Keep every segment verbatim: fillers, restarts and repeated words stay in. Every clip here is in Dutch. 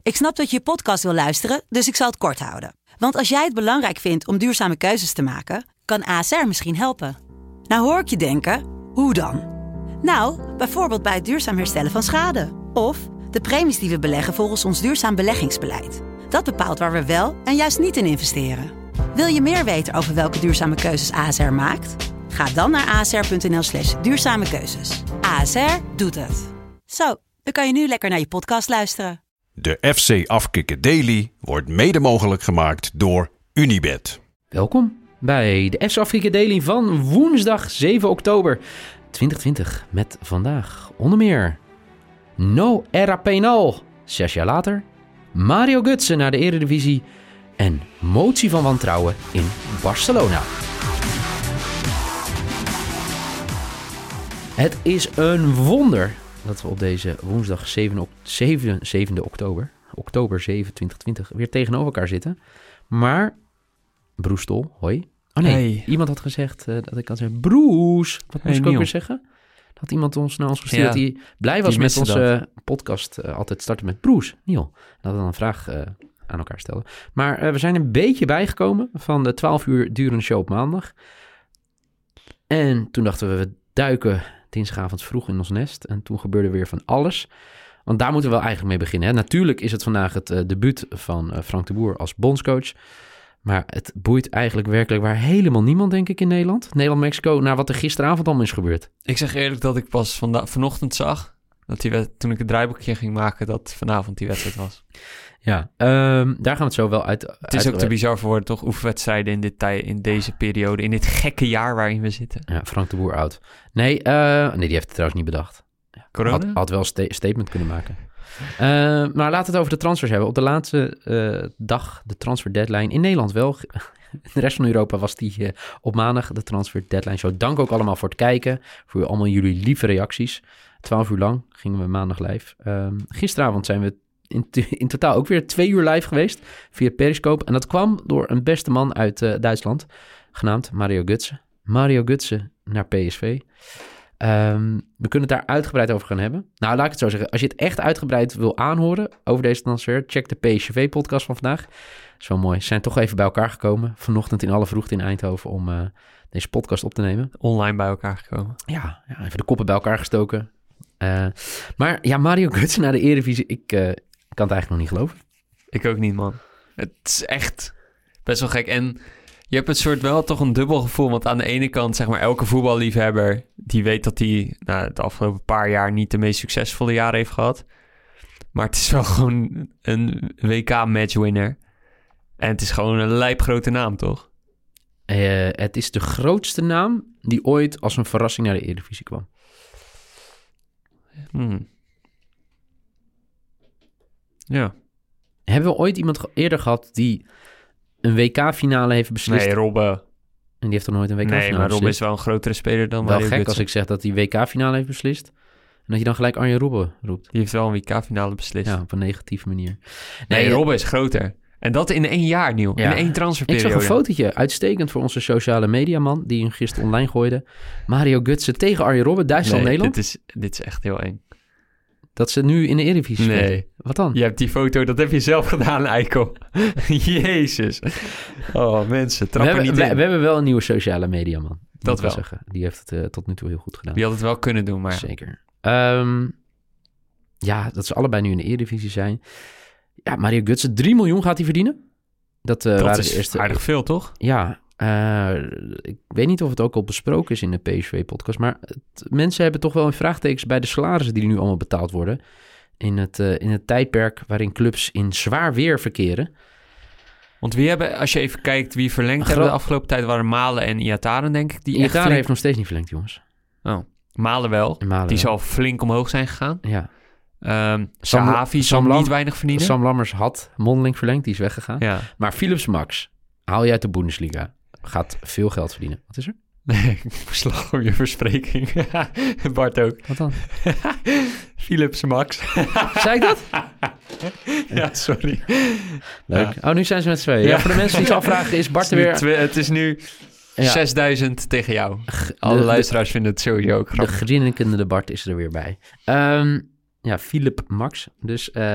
Ik snap dat je je podcast wil luisteren, dus ik zal het kort houden. Want als jij het belangrijk vindt om duurzame keuzes te maken, kan A S R misschien helpen. Nou hoor ik je denken, hoe dan? Nou, bijvoorbeeld bij het duurzaam herstellen van schade. Of de premies die we beleggen volgens ons duurzaam beleggingsbeleid. Dat bepaalt waar we wel en juist niet in investeren. Wil je meer weten over welke duurzame keuzes A S R maakt? Ga dan naar asr.nl slash duurzame keuzes. A S R doet het. Zo, dan kan je nu lekker naar je podcast luisteren. De F C Afkikken Daily wordt mede mogelijk gemaakt door Unibet. Welkom bij de F C Afkikken Daily van woensdag zeven oktober twintig twintig. Met vandaag onder meer No Era Penal, zes jaar later. Mario Götze naar de Eredivisie en motie van wantrouwen in Barcelona. Het is een wonder dat we op deze woensdag zevende oktober, oktober zeven, twintig twintig, weer tegenover elkaar zitten. Maar, Broes Stol, hoi. Oh nee, hey. Iemand had gezegd uh, dat ik kan zeggen, Broes. Wat hey, moest ik ook weer zeggen? Had iemand ons naar ons gestuurd ja, dat hij blij was met onze dat. podcast uh, altijd starten met Broes. Niel, dat we dan een vraag uh, aan elkaar stellen. Maar uh, we zijn een beetje bijgekomen van de twaalf uur durende show op maandag. En toen dachten we, we duiken dinsdagavond vroeg in ons nest. En toen gebeurde weer van alles. Want daar moeten we wel eigenlijk mee beginnen. Hè? Natuurlijk is het vandaag het uh, debuut van uh, Frank de Boer als bondscoach. Maar het boeit eigenlijk werkelijk waar helemaal niemand, denk ik, in Nederland. Nederland-Mexico, naar wat er gisteravond allemaal is gebeurd. Ik zeg eerlijk dat ik pas vanda- vanochtend zag, dat die wed- toen ik het draaiboekje ging maken, dat vanavond die wedstrijd was. Ja, um, daar gaan we het zo wel uit. Het is uit, ook te bizar voor woorden, toch? Oefenwedstrijden in, dit tij- in deze periode, in dit gekke jaar waarin we zitten. Ja, Frank de Boer oud. Nee, uh, nee, die heeft het trouwens niet bedacht. Corona? Had, had wel een sta- statement kunnen maken. Uh, maar laten we het over de transfers hebben. Op de laatste uh, dag, de transfer deadline in Nederland wel. In de rest van Europa was die uh, op maandag de transfer deadline show. Dank ook allemaal voor het kijken. Voor allemaal jullie lieve reacties. Twaalf uur lang gingen we maandag live. Uh, gisteravond zijn we in, t- in totaal ook weer twee uur live geweest via Periscope. En dat kwam door een beste man uit uh, Duitsland, genaamd Mario Götze. Mario Götze naar P S V. Um, we kunnen het daar uitgebreid over gaan hebben. Nou, laat ik het zo zeggen. Als je het echt uitgebreid wil aanhoren over deze transfer, check de P S V-podcast van vandaag. Dat is wel mooi. Ze zijn toch even bij elkaar gekomen. Vanochtend in alle vroegte in Eindhoven om uh, deze podcast op te nemen. Online bij elkaar gekomen. Ja, ja, even de koppen bij elkaar gestoken. Uh, maar ja, Mario Götze naar de Eredivisie. Ik uh, kan het eigenlijk nog niet geloven. Ik ook niet, man. Het is echt best wel gek. En je hebt het soort wel toch een dubbel gevoel. Want aan de ene kant, zeg maar, elke voetballiefhebber die weet dat hij nou, het afgelopen paar jaar niet de meest succesvolle jaren heeft gehad. Maar het is wel gewoon een W K-matchwinner. En het is gewoon een lijpgrote naam, toch? Uh, het is de grootste naam die ooit als een verrassing naar de Eredivisie kwam. Hmm. Ja. Hebben we ooit iemand eerder gehad die een W K-finale heeft beslist? Nee, Robben. En die heeft toch nooit een W K-finale beslist? Nee, maar Robben beslist? is wel een grotere speler dan Wel Mario gek Götze. als ik zeg dat hij W K-finale heeft beslist. En dat je dan gelijk Arjen Robben roept. Die heeft wel een W K-finale beslist. Ja, op een negatieve manier. Nee, nee Robben is groter. En dat in één jaar, Niel. Ja. In één transferperiode. Ik zag een fotootje, uitstekend voor onze sociale mediaman, die hem gisteren online gooide. Mario Götze tegen Arjen Robben, Duitsland-Nederland. Nee, dit is, dit is echt heel eng. Dat ze nu in de Eredivisie spelen. Nee. Wat dan? Je hebt die foto, dat heb je zelf gedaan, Eikel. Jezus. Oh, mensen, trap er niet we, in. We, we hebben wel een nieuwe sociale mediaman. Dat wel. Zeggen. Die heeft het uh, tot nu toe heel goed gedaan. Die had het wel kunnen doen, maar... Zeker. Um, ja, dat ze allebei nu in de Eredivisie zijn. Ja, Mario Götze, drie miljoen gaat hij verdienen. Dat, uh, dat waren is de eerste, aardig veel, toch? Ja, uh, ik weet niet of het ook al besproken is in de P S V-podcast, maar het, mensen hebben toch wel een vraagtekens bij de salarissen die nu allemaal betaald worden. In het, uh, in het tijdperk waarin clubs in zwaar weer verkeren. Want wie hebben, als je even kijkt, wie verlengd Gro- hebben de afgelopen tijd, waren Malen en Iataren, denk ik. Die Iataren flink... heeft nog steeds niet verlengd, jongens. Oh, Malen wel. Malen die wel. zal flink omhoog zijn gegaan. Ja. Um, Sahavi zal Sam Lam- niet weinig verdienen. Sam Lammers had mondeling verlengd, die is weggegaan. Ja. Maar Philips Max, haal je uit de Bundesliga, gaat veel geld verdienen. Wat is er? Nee, ik moest lachen om je verspreking. Bart ook. Wat dan? Philips Max. Zei ik dat? Ja, sorry. Leuk. Ja. Oh, nu zijn ze met z'n tweeën. Ja. Ja, voor de mensen die zich afvragen, is Bart er weer... Twee, het is nu ja. zesduizend tegen jou. Alle de, luisteraars de, vinden het sowieso ook grappig. De grinnikende Bart is er weer bij. Um, ja, Philip Max. Dus uh,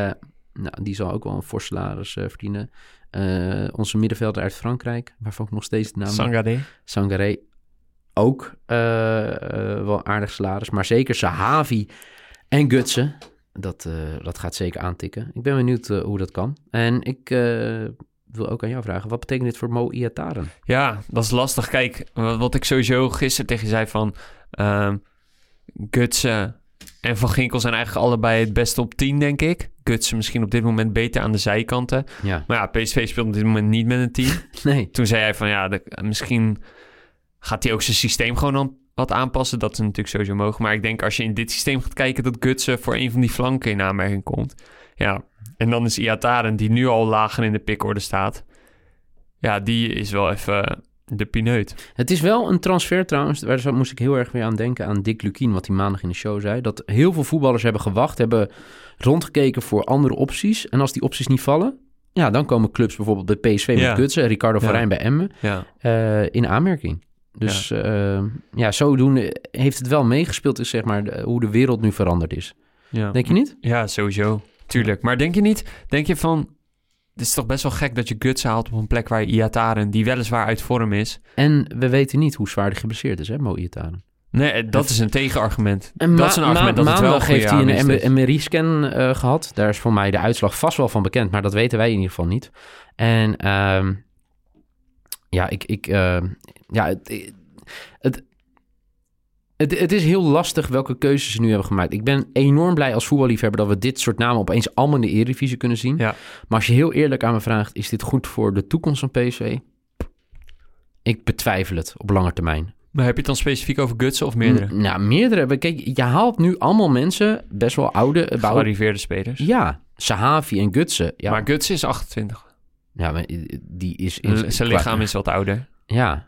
Nou, die zal ook wel een fors salaris uh, verdienen. Uh, onze middenvelder uit Frankrijk, waarvan ik nog steeds de naam... Sangaré. Sangaré. Ook uh, uh, wel aardig salaris. Maar zeker Zahavi en Gutsen. Dat, uh, dat gaat zeker aantikken. Ik ben benieuwd uh, hoe dat kan. En ik uh, wil ook aan jou vragen. Wat betekent dit voor Mo Iataren? Ja, dat is lastig. Kijk, wat ik sowieso gisteren tegen je zei van... Uh, Gutsen en Van Ginkel zijn eigenlijk allebei het beste op tien, denk ik. Gutsen misschien op dit moment beter aan de zijkanten. Ja. Maar ja, P S V speelt op dit moment niet met een team. Nee. Toen zei hij van ja, de, misschien gaat hij ook zijn systeem gewoon aan, wat aanpassen. Dat is natuurlijk sowieso mogelijk. Maar ik denk als je in dit systeem gaat kijken... dat Gutsen voor een van die flanken in aanmerking komt. Ja, en dan is Iataren, die nu al lager in de pickorde staat... ja, die is wel even de pineut. Het is wel een transfer trouwens. Daar moest ik heel erg weer aan denken aan Dick Lukien... wat hij maandag in de show zei. Dat heel veel voetballers hebben gewacht... hebben rondgekeken voor andere opties. En als die opties niet vallen... ja, dan komen clubs bijvoorbeeld bij P S V met Ja. Gutsen... Ricardo Ja. van Rijn bij Emmen Ja. uh, in aanmerking. Dus ja, uh, ja zodoende heeft het wel meegespeeld... is zeg maar de, hoe de wereld nu veranderd is. Ja. Denk je niet? Ja, sowieso. Tuurlijk. Maar denk je niet... Denk je van... Het is toch best wel gek dat je Gutsen haalt op een plek waar je Iataren... die weliswaar uit vorm is... En we weten niet hoe zwaar hij geblesseerd is, hè, Mo Iataren. Nee, dat is een tegenargument. En dat is een ma- argument ma- dat het wel maandag een heeft goede hij een aanwinst M- is. M R I-scan uh, gehad. Daar is voor mij de uitslag vast wel van bekend, maar dat weten wij in ieder geval niet. En uh, ja, ik, ik uh, ja, het, het, het, het is heel lastig welke keuzes ze nu hebben gemaakt. Ik ben enorm blij als voetballiefhebber dat we dit soort namen opeens allemaal in de Eredivisie kunnen zien. Ja. Maar als je heel eerlijk aan me vraagt, is dit goed voor de toekomst van P S V? Ik betwijfel het op lange termijn. Maar heb je het dan specifiek over Gutsen of meerdere? M- nou, meerdere. Kijk, je haalt nu allemaal mensen, best wel oude... bouw- Gearriveerde spelers. Ja, Sahavi en Gutsen. Ja, Maar Gutsen is achtentwintig. ja, maar die is... in- Zijn qua- lichaam is wat ouder. Ja.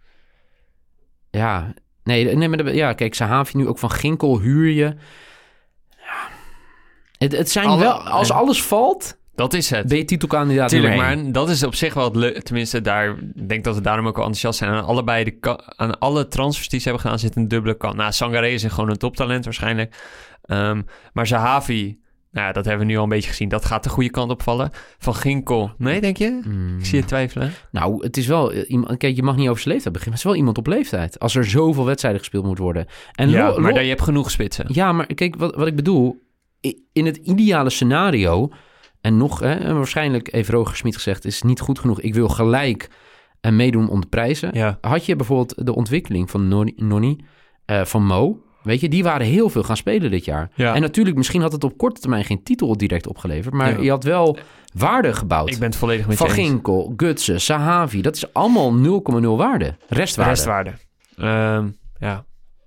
Ja. Nee, nee maar de- ja, kijk, Sahavi nu ook van Ginkel huur je. Ja. Het, het zijn Alle- wel... Als alles valt, Dat is het. ben je titelkandidaat Tuurlijk, nummer één. maar dat is op zich wel het leuke. Tenminste, daar ik denk dat we daarom ook wel enthousiast zijn. Aan allebei de ka- aan alle transfers die ze hebben gedaan zit een dubbele kant. Nou, Sangaré is gewoon een toptalent waarschijnlijk. Um, maar Zahavi, nou ja, dat hebben we nu al een beetje gezien. Dat gaat de goede kant opvallen. Van Ginkel, nee, denk je? Hmm. Ik zie je twijfelen. Nou, het is wel... eh, iemand- Kijk, je mag niet over zijn leeftijd beginnen. Maar het is wel iemand op leeftijd. Als er zoveel wedstrijden gespeeld moet worden. En Ja, lo- maar lo- daar, je hebt genoeg spitsen. Ja, maar kijk, wat, wat ik bedoel... i- In het ideale scenario... En nog, hè, en waarschijnlijk heeft Roger Smit gezegd... is niet goed genoeg. Ik wil gelijk uh, meedoen om de prijzen. Ja. Had je bijvoorbeeld de ontwikkeling van Noni, Noni uh, van Mo... Weet je, die waren heel veel gaan spelen dit jaar. Ja. En natuurlijk, misschien had het op korte termijn... geen titel direct opgeleverd... maar Ja. je had wel waarde gebouwd. Ik ben het volledig met je Van eens. Ginkel, Gutsen, Sahavi... dat is allemaal nul komma nul waarde. Restwaarde. Restwaarde. Um, ja.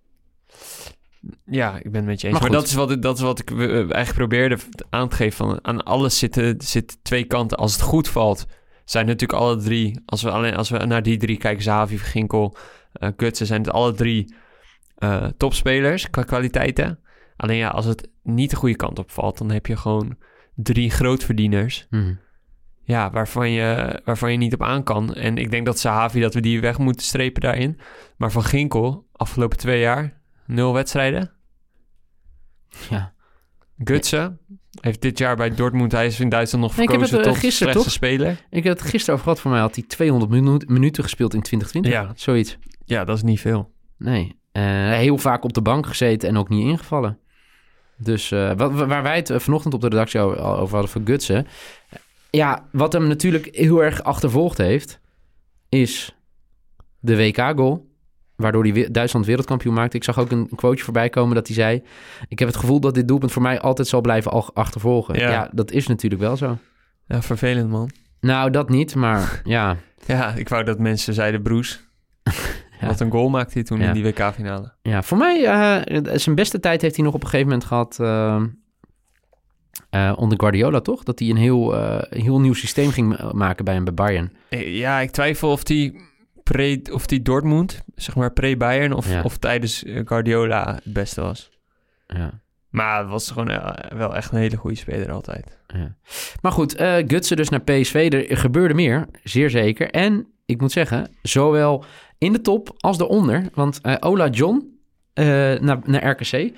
Ja, ik ben het met je eens. Maar Maar, goed. dat, is wat, ik- dat is wat ik uh, eigenlijk probeerde aan te geven. Van, aan alles zitten, zitten twee kanten. Als het goed valt, zijn natuurlijk alle drie... Als we, alleen, als we naar die drie kijken... Zahavi, Van Ginkel, uh, Gutsen... zijn het alle drie uh, topspelers qua kwaliteiten. Alleen ja, als het niet de goede kant op valt... dan heb je gewoon drie grootverdieners... Hmm. Ja, waarvan je, waarvan je niet op aan kan. En ik denk dat Zahavi, dat we die weg moeten strepen daarin. Maar Van Ginkel, afgelopen twee jaar, nul wedstrijden. Ja. Gutsen heeft dit jaar bij Dortmund, hij is in Duitsland nog Nee, ik heb verkozen het, uh, tot gisteren, slechtste toch? speler. Ik heb het gisteren over gehad. Voor mij had hij tweehonderd minu- minuten gespeeld in twintig twintig. Ja. Zoiets. Ja, dat is niet veel. Nee. Uh, heel vaak op de bank gezeten en ook niet ingevallen. Dus uh, wat, waar wij het uh, vanochtend op de redactie al over hadden voor Gutsen. Ja, wat hem natuurlijk heel erg achtervolgd heeft... is de W K-goal... waardoor hij we- Duitsland wereldkampioen maakte. Ik zag ook een quoteje voorbij komen dat hij zei... ik heb het gevoel dat dit doelpunt voor mij altijd zal blijven al- achtervolgen. Ja. Ja. dat is natuurlijk wel zo. Ja, vervelend man. Nou, dat niet, maar ja... Ja, ik wou dat mensen zeiden Broes. Ja. Wat een goal maakte hij toen Ja. in die W K-finale. Ja, voor mij, uh, zijn beste tijd heeft hij nog op een gegeven moment gehad... Uh, uh, onder Guardiola, toch? Dat hij een heel, uh, heel nieuw systeem ging maken bij hem bij Bayern. Ja, ik twijfel of die, pre, of die Dortmund, zeg maar pre-Bayern... of, Ja. of tijdens uh, Guardiola het beste was. Ja. Maar het was gewoon uh, wel echt een hele goede speler altijd. Ja. Maar goed, uh, Gutsen dus naar P S V. Er gebeurde meer, zeer zeker. En ik moet zeggen, zowel in de top als daaronder. Want uh, Ola John uh, naar, naar R K C.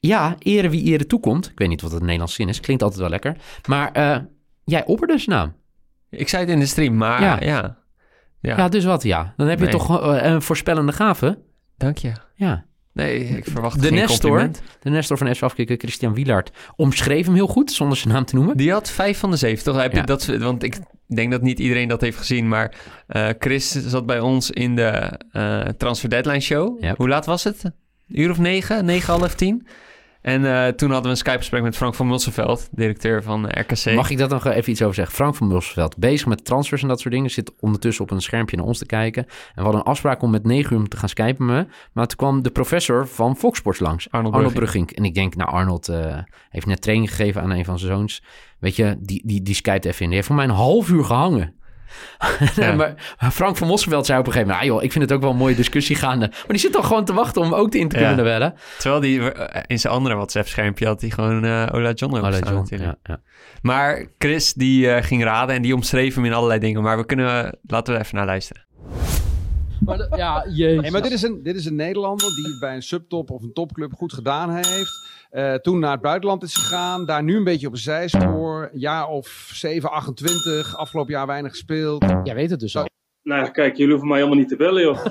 ja, ere wie ere toekomt. Ik weet niet wat het Nederlands zin is. Klinkt altijd wel lekker. Maar uh, jij opperde zijn naam. Ik zei het in de stream, maar ja. Ja, ja. ja dus wat, ja. Dan heb je nee. toch uh, een voorspellende gave. Dank je. Ja. Nee, ik verwacht de geen Nestor, compliment. De Nestor van S V Afkikken, Christian Wielaert, omschreef hem heel goed, zonder zijn naam te noemen. Die had vijf van de zeven, toch? Heb ja. je dat, want ik denk dat niet iedereen dat heeft gezien, maar uh, Chris zat bij ons in de uh, Transfer Deadline Show. Yep. Hoe laat was het? Een uur of negen? Negen, half tien? En uh, toen hadden we een Skype-gesprek met Frank van Mulsenveld, directeur van R K C. Mag ik dat nog even iets over zeggen? Frank van Mulsenveld, bezig met transfers en dat soort dingen, zit ondertussen op een schermpje naar ons te kijken. En we hadden een afspraak om met negen uur te gaan skypen me. Maar toen kwam de professor van Fox Sports langs, Arnold, Arnold Brugging. Brugging. En ik denk, nou Arnold uh, heeft net training gegeven aan een van zijn zoons. Weet je, die, die, die skypt even in. Die heeft voor mij een half uur gehangen. Ja. Maar Frank van Mosselveld zei op een gegeven moment... Ah joh, ik vind het ook wel een mooie discussie gaande. Maar die zit dan gewoon te wachten om ook in te kunnen ja. bellen. Terwijl die in zijn andere WhatsApp-schermpje had hij gewoon uh, Ola John Ola John, natuurlijk. Ja, ja. Maar Chris die uh, ging raden en die omschreef hem in allerlei dingen. Maar we kunnen, uh, laten we even naar luisteren. Maar de, ja, jezus. Hey, maar dit is, een, dit is een Nederlander die het bij een subtop of een topclub goed gedaan heeft. Uh, toen naar het buitenland is gegaan. Daar nu een beetje op een zijspoor. Jaar of zeven, achtentwintig. Afgelopen jaar weinig gespeeld. Jij weet het dus al. Nou kijk, jullie hoeven mij helemaal niet te bellen, joh.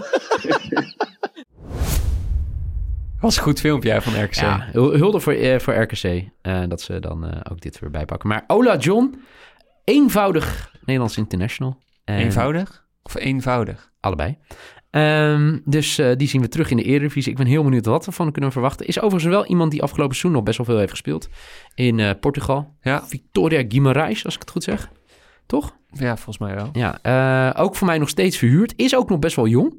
Was een goed filmpje van R K C. Ja, hulde voor, uh, voor R K C. Uh, dat ze dan uh, ook dit weer bijpakken. Maar Ola John, eenvoudig Nederlands international. En eenvoudig? Of eenvoudig? Allebei. Um, dus uh, die zien we terug in de Eredivisie. Ik ben heel benieuwd wat we van kunnen verwachten. Is overigens wel iemand die afgelopen seizoen nog best wel veel heeft gespeeld. In uh, Portugal. Ja. Victoria Guimarães, als ik het goed zeg. Toch? Ja, volgens mij wel. Ja, uh, ook voor mij nog steeds verhuurd. Is ook nog best wel jong.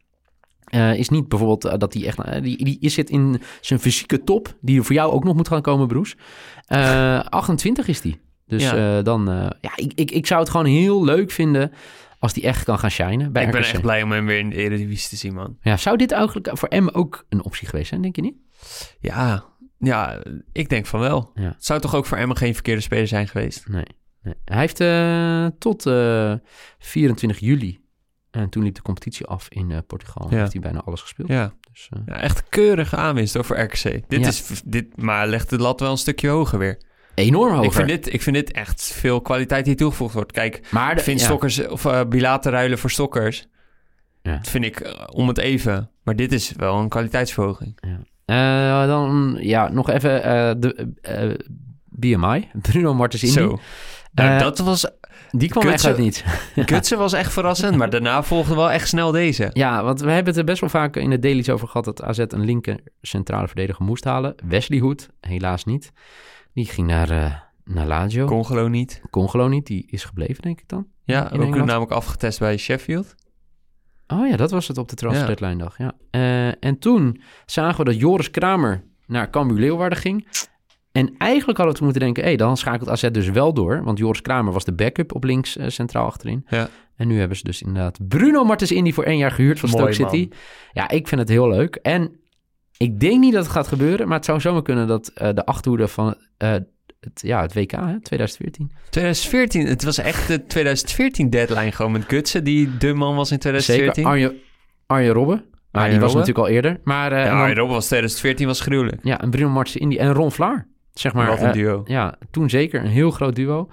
Uh, is niet bijvoorbeeld uh, dat hij echt... Uh, die, die zit in zijn fysieke top. Die er voor jou ook nog moet gaan komen, Broes. Uh, achtentwintig is die. Dus ja. uh, dan... Uh, ja, ik, ik, ik zou het gewoon heel leuk vinden... als die echt kan gaan shinen bij Ik R K C. Ben echt blij om hem weer in de Eredivisie te zien, man. Ja, zou dit eigenlijk voor hem ook een optie geweest zijn, denk je niet? Ja, ja ik denk van wel. Ja. Het zou toch ook voor Emmen geen verkeerde speler zijn geweest? Nee. nee. Hij heeft uh, tot uh, vierentwintig juli... en toen liep de competitie af in uh, Portugal. Ja. Heeft hij bijna alles gespeeld. Ja, dus, uh... ja echt keurige aanwinst hoor, voor R K C. Dit ja. is, dit, maar legt de lat wel een stukje hoger weer. Enorm hoger. Ik vind, dit, ik vind dit echt veel kwaliteit die toegevoegd wordt. Kijk, maar de, vind ja. Stokkers of uh, Bilate ruilen voor Stokkers. Ja. Dat vind ik uh, om het even. Maar dit is wel een kwaliteitsverhoging. Ja. Uh, dan ja, nog even uh, de uh, B M I. Bruno Martens Indy. Zo. Nou, uh, dat was... Die kwam Gutsen, echt uit niet. Gutsen was echt verrassend, maar daarna volgde wel echt snel deze. Ja, want we hebben het er best wel vaak in de dailies over gehad... dat A Z een linker centrale verdediger moest halen. Wesley Hoed, helaas niet. Die ging naar, uh, naar Lazio. Congolo niet. Congolo niet, die is gebleven, denk ik dan. Ja, ook Engeland. Namelijk afgetest bij Sheffield. Oh ja, dat was het op de transfer deadline dag. Ja. Uh, en toen zagen we dat Joris Kramer naar Cambuur Leeuwarden ging... En eigenlijk hadden we moeten denken... hé, hey, dan schakelt A Z dus wel door. Want Joris Kramer was de backup op links uh, centraal achterin. Ja. En nu hebben ze dus inderdaad Bruno Martens Indy voor één jaar gehuurd van Stoke City. Man. Ja, ik vind het heel leuk. En ik denk niet dat het gaat gebeuren... maar het zou zomaar kunnen dat uh, de achterhoede van uh, het, ja, het W K, hè, twintig veertien... twintig veertien, het was echt de twintig veertien deadline gewoon met Gutsen... die de man was in twintig veertien. Zeker, Arjen, Arjen Robben. Maar Arjen die was Robben. natuurlijk al eerder. Maar, uh, ja, dan, Arjen Robben was twintig veertien, was gruwelijk. Ja, en Bruno Martens Indy en Ron Vlaar. Zeg maar, Wat een duo. Uh, ja, toen zeker. Een heel groot duo.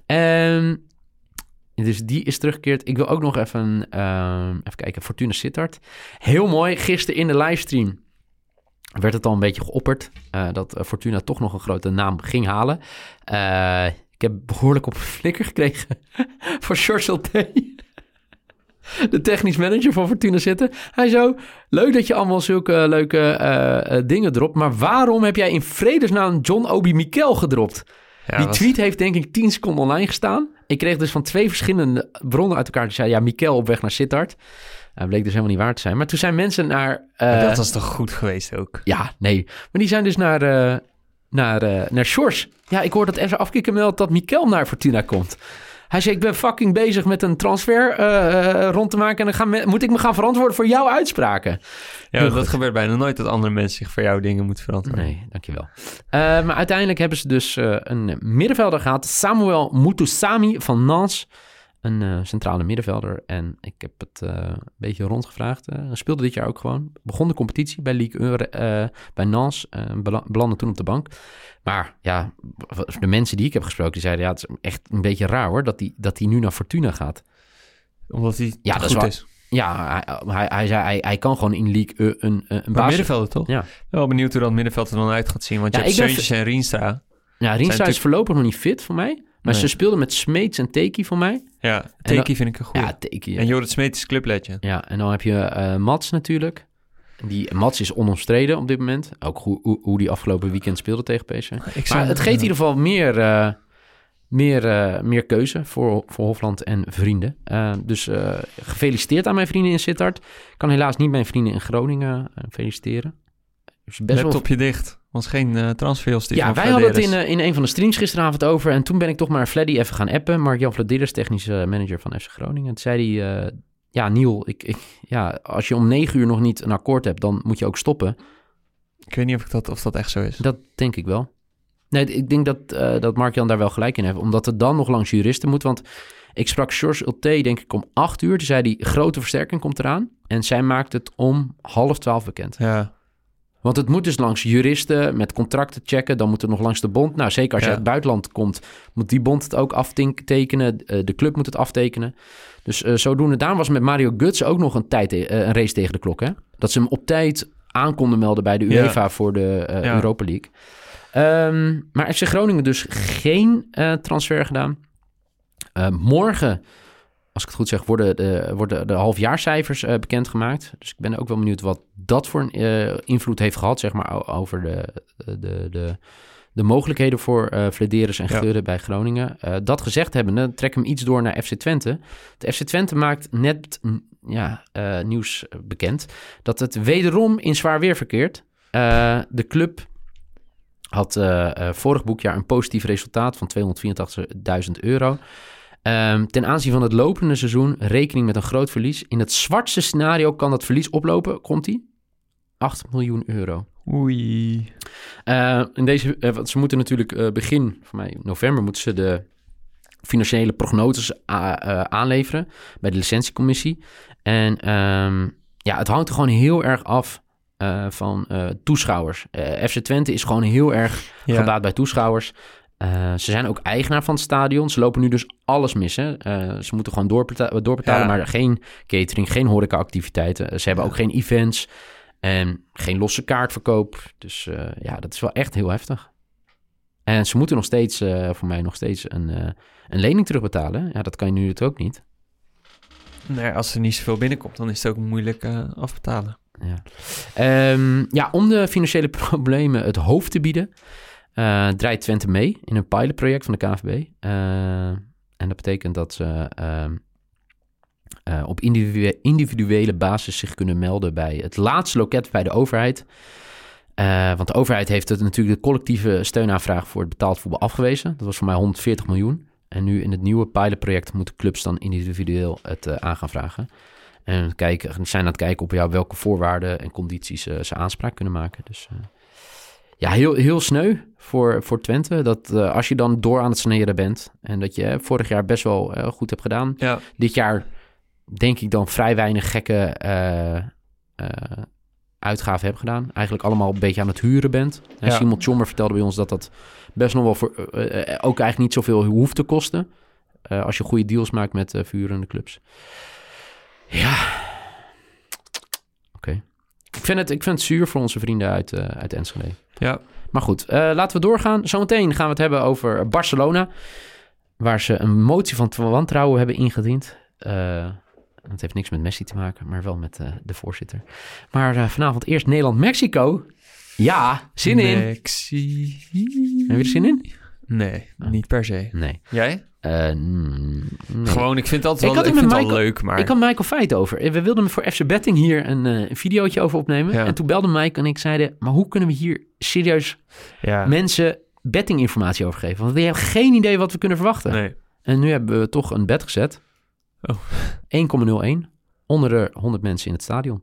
Um, dus die is teruggekeerd. Ik wil ook nog even, uh, even kijken. Fortuna Sittard. Heel mooi. Gisteren in de livestream werd het al een beetje geopperd... Uh, dat uh, Fortuna toch nog een grote naam ging halen. Uh, ik heb behoorlijk op een flikker gekregen voor Churchill T. De technisch manager van Fortuna zitten. Hij zo, leuk dat je allemaal zulke leuke uh, uh, dingen dropt... maar waarom heb jij in vredesnaam John Obi Mikel gedropt? Ja, die was... tweet heeft denk ik tien seconden online gestaan. Ik kreeg dus van twee verschillende bronnen uit elkaar... die zeiden, ja, Mikel op weg naar Sittard. Dat bleek dus helemaal niet waar te zijn. Maar toen zijn mensen naar... Uh... Dat was toch goed geweest ook? Ja, nee. Maar die zijn dus naar... Uh, naar, uh, naar Sjors. Ja, ik hoor dat even afkikken meldt dat Mikel naar Fortuna komt... Hij zei, ik ben fucking bezig met een transfer uh, rond te maken... en dan gaan me, moet ik me gaan verantwoorden voor jouw uitspraken. Ja, dat goed. Gebeurt bijna nooit dat andere mensen zich voor jouw dingen moeten verantwoorden. Nee, dankjewel. Uh, maar uiteindelijk hebben ze dus uh, een middenvelder gehad... Samuel Mutusami van Nantes. een uh, centrale middenvelder. En ik heb het uh, een beetje rondgevraagd. Uh, speelde dit jaar ook gewoon. Begon de competitie bij Ligue een, uh, bij Nantes. Uh, bela- belandde toen op de bank. Maar ja, de mensen die ik heb gesproken, die zeiden... ja, het is echt een beetje raar hoor, dat hij dat die nu naar Fortuna gaat. Omdat hij ja, goed dat is. Wel, is. Ja, hij, hij, hij zei, hij, hij kan gewoon in Ligue een, een, een basis... middenvelder toch? Ja. Wel benieuwd hoe dat middenveld er dan uit gaat zien. Want je ja, hebt Seuntjes v- en Rienstra. Ja, Rienstra is natuurlijk... voorlopig nog niet fit voor mij. Maar nee. Ze speelden met Smeets en Teki voor mij. Ja, Teki vind ik een goeie. Ja, Teki. Ja. En Jorrit Smeets is clublegend. Ja, en dan heb je uh, Mats natuurlijk. Die, Mats is onomstreden op dit moment. Ook hoe, hoe, hoe die afgelopen weekend speelde tegen P S V. Ik maar het geeft in ieder geval meer, uh, meer, uh, meer keuze voor, voor Hofland en vrienden. Uh, dus uh, gefeliciteerd aan mijn vrienden in Sittard. Ik kan helaas niet mijn vrienden in Groningen uh, feliciteren. Dus best Laptopje wel... dicht. Was geen uh, transfers. Ja, wij hadden het in, uh, in een van de streams gisteravond over. En toen ben ik toch maar Fleddy even gaan appen. Mark-Jan Vladeres, technische manager van F C Groningen. Toen zei hij... Uh, ja, Niel, ik, ik, ja, als je om negen uur nog niet een akkoord hebt, dan moet je ook stoppen. Ik weet niet of, ik dat, of dat echt zo is. Dat denk ik wel. Nee, ik denk dat, uh, dat Mark-Jan daar wel gelijk in heeft. Omdat het dan nog langs juristen moet. Want ik sprak George Ulte, denk ik, om acht uur. Toen zei hij, grote versterking komt eraan. En zij maakt het om half twaalf bekend. Ja. Want het moet dus langs juristen met contracten checken. Dan moet het nog langs de bond. Nou, zeker als ja. je uit het buitenland komt, moet die bond het ook aftekenen. De club moet het aftekenen. Dus uh, zodoende. Daarom was met Mario Götze ook nog een, tijd, uh, een race tegen de klok. Hè? Dat ze hem op tijd aan konden melden bij de UEFA ja. voor de uh, ja. Europa League. Um, maar F C Groningen dus geen uh, transfer gedaan. Uh, morgen, als ik het goed zeg, worden de, worden de halfjaarcijfers uh, bekendgemaakt. Dus ik ben ook wel benieuwd wat dat voor een uh, invloed heeft gehad, zeg maar, over de, de, de, de mogelijkheden voor uh, Vladeres en Geure ja. bij Groningen. Uh, dat gezegd hebbende, trek hem iets door naar F C Twente. De F C Twente maakt net ja, uh, nieuws bekend dat het wederom in zwaar weer verkeert. Uh, de club had uh, uh, vorig boekjaar een positief resultaat van tweehonderdvierentachtigduizend euro. Um, ten aanzien van het lopende seizoen rekening met een groot verlies. In het zwartste scenario kan dat verlies oplopen. Komt-ie? acht miljoen euro. Oei. Uh, in deze, uh, ze moeten natuurlijk uh, begin, voor mij november, moeten ze de financiële prognoses a- uh, aanleveren bij de licentiecommissie. En um, ja, het hangt er gewoon heel erg af uh, van uh, toeschouwers. Uh, F C Twente is gewoon heel erg ja. gebaat bij toeschouwers. Uh, ze zijn ook eigenaar van het stadion. Ze lopen nu dus alles mis. Hè? Uh, ze moeten gewoon doorbeta- doorbetalen, ja. maar geen catering, geen horeca-activiteiten. Ze hebben ja. ook geen events en geen losse kaartverkoop. Dus uh, ja, dat is wel echt heel heftig. En ze moeten nog steeds, uh, voor mij nog steeds, een, uh, een lening terugbetalen. Ja, dat kan je nu het ook niet. Nee, als er niet zoveel binnenkomt, dan is het ook moeilijk uh, afbetalen. Ja. Um, ja, om de financiële problemen het hoofd te bieden, Uh, draait Twente mee in een pilotproject van de K N V B. Uh, en dat betekent dat ze uh, uh, op individue- individuele basis zich kunnen melden bij het laatste loket bij de overheid. Uh, want de overheid heeft het natuurlijk de collectieve steunaanvraag voor het betaald voetbal afgewezen. Dat was voor mij honderdveertig miljoen. En nu in het nieuwe pilotproject moeten clubs dan individueel het uh, aan gaan vragen. En kijken, zijn aan het kijken op ja, welke voorwaarden en condities uh, ze aanspraak kunnen maken. Dus uh, ja, heel, heel sneu voor, voor Twente. Dat uh, als je dan door aan het saneren bent en dat je uh, vorig jaar best wel uh, goed hebt gedaan. Ja. Dit jaar denk ik dan vrij weinig gekke uh, uh, uitgaven hebben gedaan. Eigenlijk allemaal een beetje aan het huren bent. En ja. Simon Tjommer vertelde bij ons dat dat best nog wel voor, uh, uh, ook eigenlijk niet zoveel hoeft te kosten. Uh, als je goede deals maakt met uh, vuurende clubs. Ja. Oké. Okay. Ik vind het, ik vind het zuur voor onze vrienden uit, uh, uit Enschede. Ja. Maar goed, uh, laten we doorgaan. Zometeen gaan we het hebben over Barcelona, waar ze een motie van wantrouwen hebben ingediend. Uh, dat heeft niks met Messi te maken, maar wel met uh, de voorzitter. Maar uh, vanavond eerst Nederland-Mexico. Ja, zin in. Mexi... Heb je er zin in? Nee, oh. niet per se. Nee. Jij? Uh, nee. Gewoon, ik vind het altijd wel, ik ik vind Michael, het wel leuk, maar... Ik had Michael Feit over. We wilden voor F C Betting hier een, uh, een videootje over opnemen. Ja. En toen belde Mike en ik zeiden, maar hoe kunnen we hier serieus ja. mensen bettinginformatie over geven? Want we hebben geen idee wat we kunnen verwachten. Nee. En nu hebben we toch een bet gezet. Oh. één komma nul één. Onder de honderd mensen in het stadion.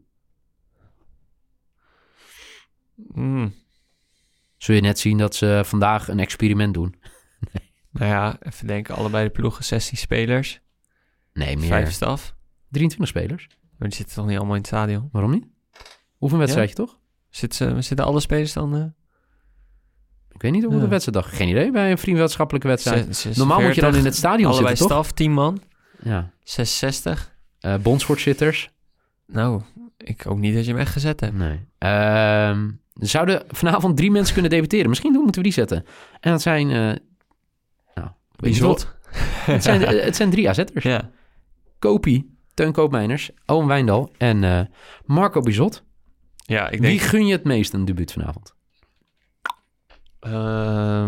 Mm. Zul je net zien dat ze vandaag een experiment doen? Nee. Nou ja, even denken, allebei de ploegen, zestien spelers. Nee, meer. Vijf staf. drieëntwintig spelers. Maar die zitten toch niet allemaal in het stadion? Waarom niet? Oefenwedstrijdje, ja? toch? Zitten, zitten alle spelers dan... Uh... Ik weet niet hoe ja. de wedstrijd dag. Geen idee, bij een vriendschappelijke wedstrijd. Zes, zes, Normaal moet je dan in het stadion allebei zitten, toch? staf, tien man. Ja. zesenzestig. Uh, bondsvoorzitters. Nou, ik hoop niet dat je hem echt gezet hebt. Nee. Uh, er zouden vanavond drie mensen kunnen debuteren. Misschien moeten we die zetten. En dat zijn... Uh, nou, Bizot. het, zijn, het zijn drie A Z'ers. Ja. Kopie, Teun Koopmeiners, Owen Wijndal en uh, Marco Bizot. Ja, ik denk... Wie gun je het meest een debuut vanavond? Uh,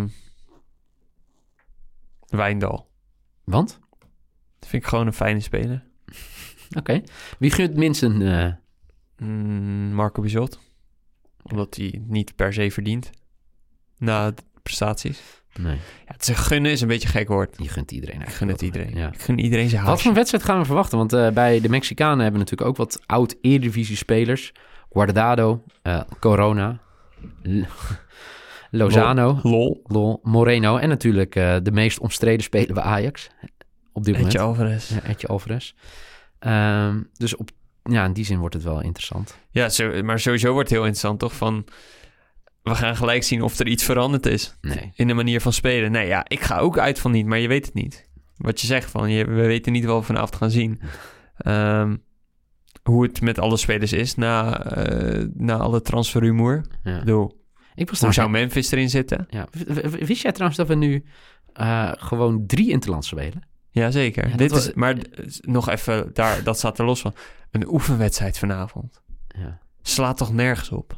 Wijndal. Want? Dat vind ik gewoon een fijne speler. Oké. Okay. Wie gun je het minst een... Uh... Mm, Marco Bizot. Omdat hij niet per se verdient. Na de prestaties. Nee. Ja, het is gunnen is een beetje een gek woord. Je gunt iedereen. Ik gun het iedereen. Ja. Ik gun iedereen zijn huis. Wat voor wedstrijd gaan we verwachten? Want uh, bij de Mexicanen hebben we natuurlijk ook wat oud-Eredivisie-spelers. Guardado, uh, Corona, L- Lozano, Lol. Lol, Moreno en natuurlijk uh, de meest omstreden speler bij Ajax op dit moment. Etje Alvarez. Ja, Etje Alvarez. Um, dus op, ja, in die zin wordt het wel interessant. Ja, zo, maar sowieso wordt het heel interessant, toch? Van, we gaan gelijk zien of er iets veranderd is nee. in de manier van spelen. Nee, ja, ik ga ook uit van niet, maar je weet het niet. Wat je zegt, van, je, we weten niet wat we vanavond gaan zien. Um, hoe het met alle spelers is na, uh, na alle transferrumoer. Ja. Bedoel, ik was hoe zou Memphis erin zitten? Ja. Wist jij trouwens dat we nu uh, gewoon drie interlands spelen? Jazeker. Ja, Dit was... is, maar nog even, daar, dat staat er los van. Een oefenwedstrijd vanavond. Ja. Slaat toch nergens op?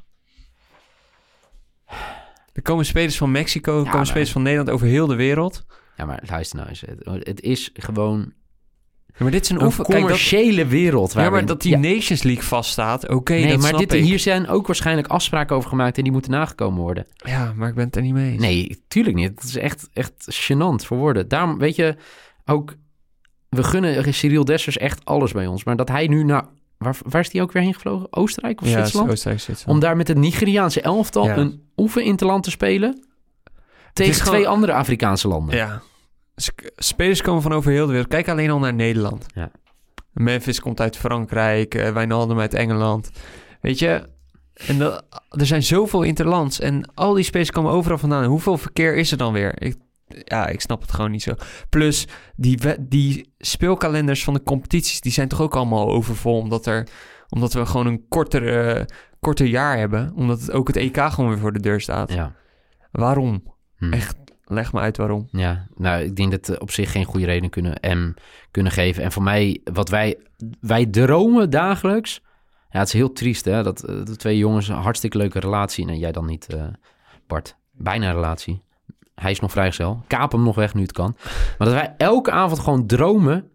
Er komen spelers van Mexico, er ja, komen maar... spelers van Nederland over heel de wereld. Ja, maar luister nou eens. Het, het is gewoon... Ja, maar dit is een, een oefen... commerciële Kijk, dat... wereld. Ja, maar dat die ja. Nations League vaststaat, oké, okay, nee, dat maar snap dit, ik. hier zijn ook waarschijnlijk afspraken over gemaakt en die moeten nagekomen worden. Ja, maar ik ben het er niet mee eens. Nee, tuurlijk niet. Het is echt, echt gênant voor woorden. Daarom, weet je, ook... We gunnen Cyril Dessers echt alles bij ons. Maar dat hij nu naar... Waar, waar is hij ook weer heen gevlogen? Oostenrijk of ja, Zwitserland? Oostenrijk, Zwitserland. Om daar met het Nigeriaanse elftal ja. een oefeninterland te spelen... tegen gewoon... twee andere Afrikaanse landen. Ja. Spelers komen van over heel de wereld. Kijk alleen al naar Nederland. Ja. Memphis komt uit Frankrijk. Uh, Wijnaldum uit Engeland. Weet je... En de, er zijn zoveel interlands. En al die spelers komen overal vandaan. Hoeveel verkeer is er dan weer? Ik, ja, ik snap het gewoon niet zo. Plus, die, die speelkalenders van de competities... die zijn toch ook allemaal overvol. Omdat, er, omdat we gewoon een korter, uh, korter jaar hebben. Omdat het ook het E K gewoon weer voor de deur staat. Ja. Waarom? Hm. Echt, leg me uit waarom. Ja, nou, ik denk dat we op zich geen goede reden kunnen, em, kunnen geven. En voor mij, wat wij... Wij dromen dagelijks... Ja, het is heel triest, hè. Dat de twee jongens een hartstikke leuke relatie... Nee, jij dan niet, uh, Bart. Bijna een relatie. Hij is nog vrijgezel. Kaap hem nog weg nu het kan. Maar dat wij elke avond gewoon dromen...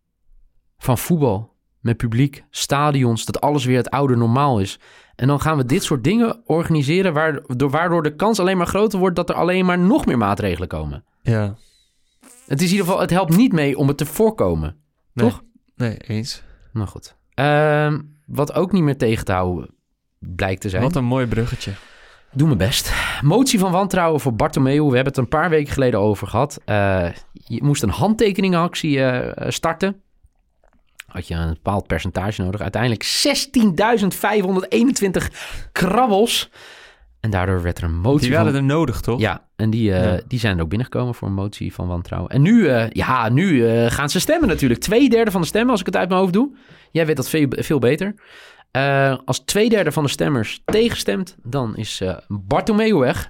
van voetbal. Met publiek, stadions... dat alles weer het oude normaal is... En dan gaan we dit soort dingen organiseren... Waardoor, waardoor de kans alleen maar groter wordt... dat er alleen maar nog meer maatregelen komen. Ja. Het is in ieder geval... Het helpt niet mee om het te voorkomen. Nee. Toch? Nee, eens. Nou goed. Uh, wat ook niet meer tegen te houden blijkt te zijn... Wat een mooi bruggetje. Doe mijn best. Motie van wantrouwen voor Bartomeu. We hebben het een paar weken geleden over gehad. Uh, je moest een handtekeningenactie uh, starten... had je een bepaald percentage nodig. Uiteindelijk zestienduizend vijfhonderdeenentwintig krabbels. En daardoor werd er een motie Die waren van... er nodig, toch? Ja, en die, uh, ja. die zijn er ook binnengekomen voor een motie van wantrouwen. En nu, uh, ja, nu uh, gaan ze stemmen natuurlijk. Twee derde van de stemmen, als ik het uit mijn hoofd doe. Jij weet dat veel, veel beter. Uh, als twee derde van de stemmers tegenstemt, dan is uh, Bartomeu weg.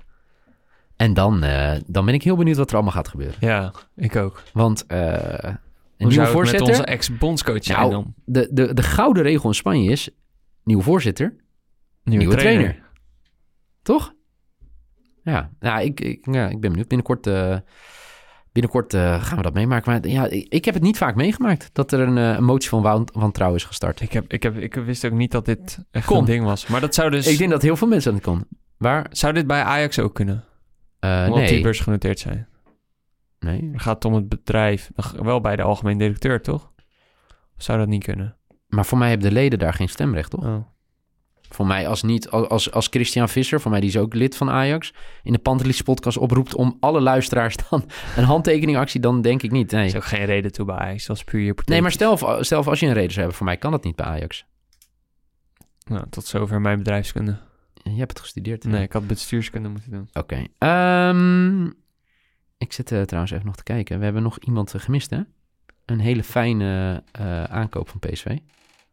En dan, uh, dan ben ik heel benieuwd wat er allemaal gaat gebeuren. Ja, ik ook. Want... Uh, Hoe zou het met onze ex-bondscoach zijn nou, dan? De, de, de gouden regel in Spanje is... nieuwe voorzitter, nieuwe, nieuwe trainer. trainer. Toch? Ja, nou, ik, ik, ja, ik ben benieuwd. Binnenkort, uh, binnenkort uh, gaan we dat meemaken. Maar ja, ik, ik heb het niet vaak meegemaakt... dat er een, uh, een motie van wantrouwen is gestart. Ik, heb, ik, heb, ik wist ook niet dat dit echt kon. een ding was. Maar dat zou dus... Ik denk dat heel veel mensen dat kon. Waar? Zou dit bij Ajax ook kunnen? Uh, Omdat nee. die beursgenoteerd zijn. Nee. Dan gaat het om het bedrijf. Wel bij de algemeen directeur, toch? Of zou dat niet kunnen? Maar voor mij hebben de leden daar geen stemrecht, toch? Oh. Voor mij als niet, als, als Christian Visser, voor mij die is ook lid van Ajax, in de Pantelis podcast oproept om alle luisteraars dan een handtekeningactie, dan denk ik niet. Nee. Er is ook geen reden toe bij Ajax, dat is puur hypothetisch. Nee, maar stel, stel voor als je een reden zou hebben, voor mij kan dat niet bij Ajax. Nou, tot zover mijn bedrijfskunde. Je hebt het gestudeerd. Nee, ik had bestuurskunde moeten doen. Oké. Okay. Um, ik zit uh, trouwens even nog te kijken. We hebben nog iemand uh, gemist, hè? Een hele fijne uh, aankoop van P S V.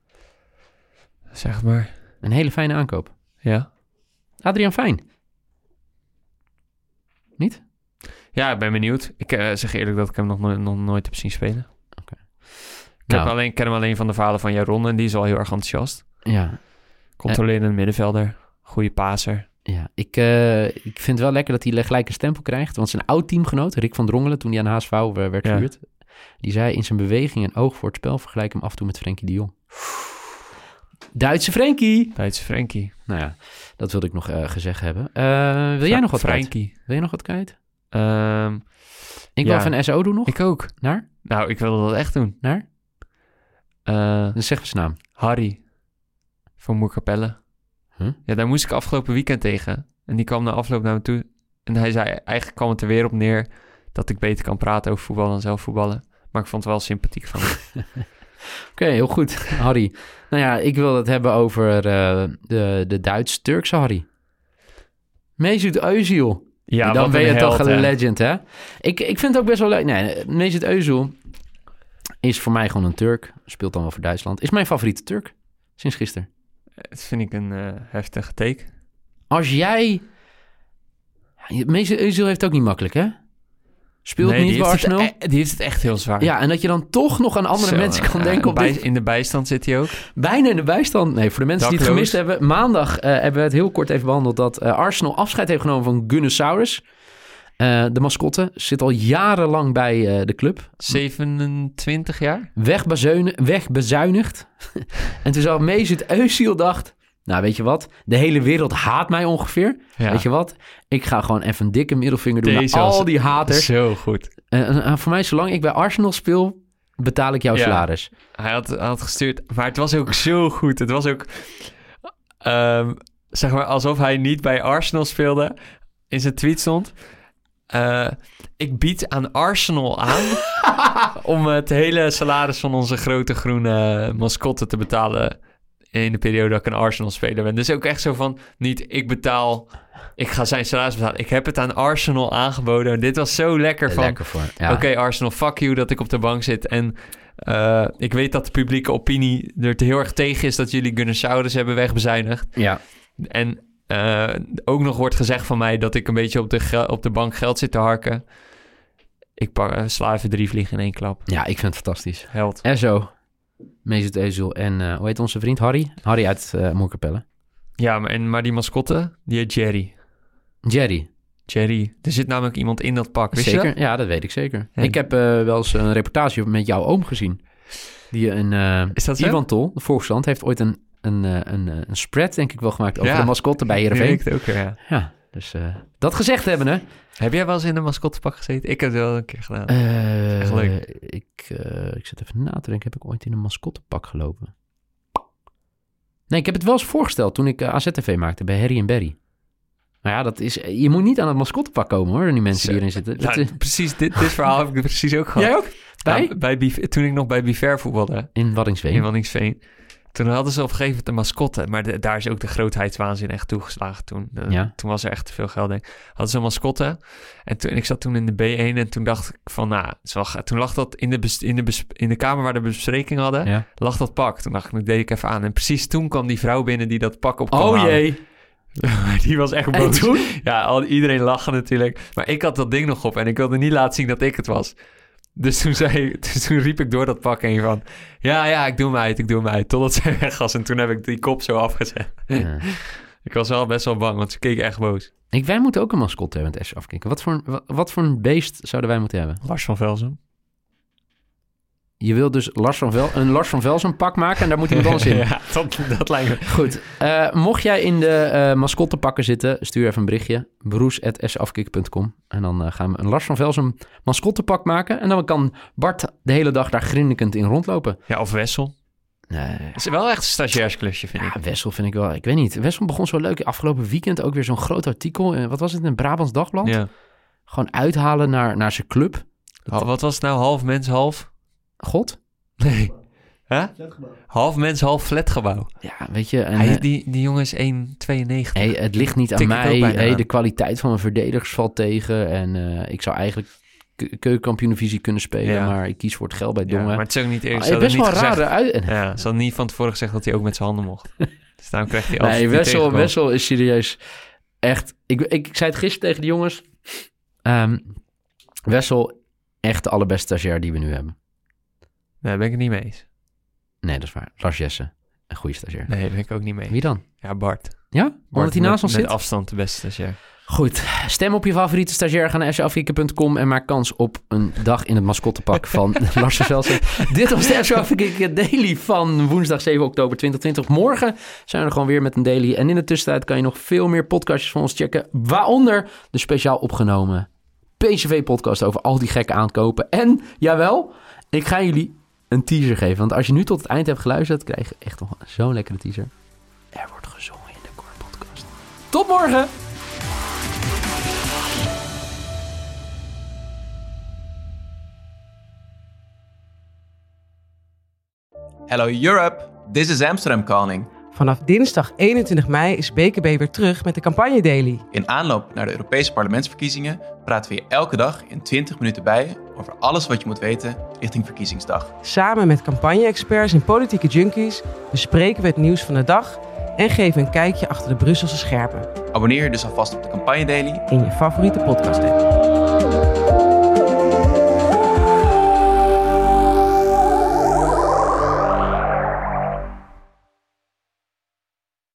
Zeg maar. Een hele fijne aankoop. Ja. Adriaan Fijn. Niet? Ja, ik ben benieuwd. Ik uh, zeg eerlijk dat ik hem nog, no- nog nooit heb zien spelen. Oké. Okay. Ik nou. heb alleen, ken hem alleen van de verhalen van Jaron en die is al heel erg enthousiast. Ja. Controlerende uh, middenvelder. Goede paser. Ja, ik, uh, ik vind het wel lekker dat hij gelijk een stempel krijgt. Want zijn oud-teamgenoot, Rick van Drongelen, toen hij aan de H S V werd ja. verhuurd, die zei in zijn beweging en oog voor het spel, vergelijk hem af en toe met Frenkie de Jong. Duitse Frenkie. Duitse Frenkie. Nou ja, dat wilde ik nog uh, gezegd hebben. Uh, wil Fra- jij nog wat Frenkie. kwijt? Wil je nog wat kwijt? Um, ik ja. wil even een S O doen nog. Ik ook. Naar? Nou, ik wilde dat echt doen. Naar? Uh, Dan zeg eens zijn naam. Harry. Van Moerkapelle. Huh? Ja, daar moest ik afgelopen weekend tegen. En die kwam na afloop naar me toe. En hij zei, eigenlijk kwam het er weer op neer dat ik beter kan praten over voetbal dan zelf voetballen. Maar ik vond het wel sympathiek van hem. Oké, okay, heel goed, Harry. Nou ja, ik wil het hebben over uh, de, de Duits-Turkse Harry. Mesut Özil. Ja, dan ben je held, toch een hè? legend, hè? Ik, ik vind het ook best wel leuk. Nee, Mesut Özil is voor mij gewoon een Turk. Speelt dan wel voor Duitsland. Is mijn favoriete Turk sinds gisteren. Dat vind ik een uh, heftige take. Als jij... Mesut Özil heeft het ook niet makkelijk, hè? Speelt nee, niet bij Arsenal. E- die heeft het echt heel zwaar. Ja, en dat je dan toch nog aan andere Zo, mensen kan uh, denken. Op bij, dit... In de bijstand zit hij ook. Bijna in de bijstand. Nee, voor de mensen Dakloos. die het gemist hebben. Maandag uh, hebben we het heel kort even behandeld dat uh, Arsenal afscheid heeft genomen van Gunnosaurus. Uh, de mascotte zit al jarenlang bij uh, de club. zevenentwintig jaar? Wegbezuinigd. wegbezuinigd. En toen zag Mesut Özil dacht... Nou, weet je wat? De hele wereld haat mij ongeveer. Ja. Weet je wat? Ik ga gewoon even een dikke middelvinger doen Deze naar al die haters. Zo goed. En, en, en voor mij, zolang ik bij Arsenal speel, betaal ik jouw ja. salaris. Hij had, hij had gestuurd, maar het was ook zo goed. Het was ook, um, zeg maar, alsof hij niet bij Arsenal speelde. In zijn tweet stond... Uh, ik bied aan Arsenal aan om het hele salaris van onze grote groene mascotte te betalen in de periode dat ik een Arsenal-speler ben. Dus ook echt zo van, niet ik betaal, ik ga zijn salaris betalen. Ik heb het aan Arsenal aangeboden. En dit was zo lekker van, lekker ja. Oké okay, Arsenal, fuck you dat ik op de bank zit. En uh, ik weet dat de publieke opinie er heel erg tegen is dat jullie Gunnosaurus hebben wegbezuinigd. Ja. En uh, ook nog wordt gezegd van mij dat ik een beetje op de, gel- op de bank geld zit te harken. Ik pak, uh, sla even drie vliegen in één klap. Ja, ik vind het fantastisch. Held. En zo. Mesut Özil en uh, hoe heet onze vriend Harry? Harry uit uh, Moerkapelle. Ja, maar, en, maar die mascotte, die heet Jerry. Jerry. Jerry. Er zit namelijk iemand in dat pak, wist zeker? je? Ja, dat weet ik zeker. En... Ik heb uh, wel eens een reportage met jouw oom gezien. Die een uh, Is dat zo? Ivan Tol, de Volkskrant, heeft ooit een, een, een, een, een spread, denk ik wel, gemaakt over ja. de mascotte bij Heerenveen. Ja, ook, ja. Ja, dus uh, dat gezegd hebben, hè. Heb jij wel eens in een mascottepak gezeten? Ik heb het wel een keer gedaan. Uh, Echt leuk. Ik, uh, ik zit even na te denken. Heb ik ooit in een mascottepak gelopen? Nee, ik heb het wel eens voorgesteld toen ik uh, A Z T V maakte bij Harry en Barry. Nou ja, dat is, je moet niet aan het mascottepak komen, hoor, die mensen Zo. die erin zitten. Nou, is... Precies, dit, dit verhaal heb ik precies ook gehad. Jij ook? Bij? Nou, bij Biv- toen ik nog bij Biver voetbalde. In Waddinxveen. In Waddinxveen. Toen hadden ze op een gegeven moment een mascotte. Maar de, daar is ook de grootheidswaanzin echt toegeslagen toen. De, ja. Toen was er echt te veel geld, denk ik. Hadden ze een mascotte. En, toen, en ik zat toen in de B één. En toen dacht ik van, nou... Het is wel, toen lag dat in de, bes, in, de bes, in de kamer waar de bespreking hadden. Ja. Lag dat pak. Toen dacht ik, dat deed ik even aan. En precies toen kwam die vrouw binnen die dat pak op kwam Oh halen. jee. Die was echt boos. En toen? Ja, al, iedereen lachte natuurlijk. Maar ik had dat ding nog op. En ik wilde niet laten zien dat ik het was. Dus toen, zei, dus toen riep ik door dat pak heen van... Ja, ja, ik doe hem uit, ik doe hem uit. Totdat zij weg was. En toen heb ik die kop zo afgezet. Ja. Ik was wel best wel bang, want ze keken echt boos. Ik, wij moeten ook een mascotte hebben met S afkijken. Wat voor, wat, wat voor een beest zouden wij moeten hebben? Lars van Velzen. Je wilt dus Lars van Vel, een Lars van Velzen pak maken en daar moet iemand anders in. Ja, dat, dat lijkt me. Goed. Uh, mocht jij in de uh, mascottepakken zitten, stuur even een berichtje. broes at s afkikken punt com En dan uh, gaan we een Lars van Velzen mascottepak maken. En dan kan Bart de hele dag daar grinnikend in rondlopen. Ja, of Wessel. Nee. Het is wel echt een stagiairsklusje, vind ik. Ja, Wessel vind ik wel... Ik weet niet. Wessel begon zo leuk. Afgelopen weekend ook weer zo'n groot artikel. Uh, wat was het? Een Brabants Dagblad? Ja. Gewoon uithalen naar, naar zijn club. Ha, wat was het nou? Half mens, half? God? Nee. Huh? Half mens, half flatgebouw. Ja, weet je... En, Hij, die, die jongen is één tweeënnegentig. Hey, het ligt niet aan Tik mij. Hey, de kwaliteit van mijn verdedigers valt tegen. En uh, ik zou eigenlijk ke- keukenkampioenenvisie kunnen spelen. Ja. Maar ik kies voor het geld bij Dongen. Ja, maar het is ook niet eerlijk. Ah, best wel raar uit. Ja, ze had niet van tevoren gezegd dat hij ook met zijn handen mocht. Dus daarom krijgt hij altijd. Nee, Wessel, Wessel is serieus echt... Ik, ik, ik zei het gisteren tegen de jongens. Um, Wessel, echt de allerbeste stagiair die we nu hebben. Nee, daar ben ik het niet mee eens. Nee, dat is waar. Lars Jessen, een goede stagiair. Nee, daar ben ik ook niet mee eens. Wie dan? Ja, Bart. Ja? Bart Omdat hij naast ons zit? Met afstand de beste stagiair. Goed, stem op je favoriete stagiair. Ga naar f c afrika punt com en maak kans op een dag in het mascottepak van Lars Velsen. Dit was de F C Afrika Daily van woensdag zeven oktober twintig twintig. Morgen zijn we er gewoon weer met een daily. En in de tussentijd kan je nog veel meer podcastjes van ons checken. Waaronder de speciaal opgenomen P C V-podcast over al die gekke aankopen. En, jawel, ik ga jullie een teaser geven. Want als je nu tot het eind hebt geluisterd, krijg je echt nog zo'n lekkere teaser. Er wordt gezongen in de Core Podcast. Tot morgen! Hello Europe, this is Amsterdam calling. Vanaf dinsdag eenentwintig mei is B K B weer terug met de Campagne Daily. In aanloop naar de Europese parlementsverkiezingen praten we je elke dag in twintig minuten bij over alles wat je moet weten richting verkiezingsdag. Samen met campagne-experts en politieke junkies bespreken we het nieuws van de dag en geven een kijkje achter de Brusselse schermen. Abonneer je dus alvast op de Campagne Daily in je favoriete podcast app.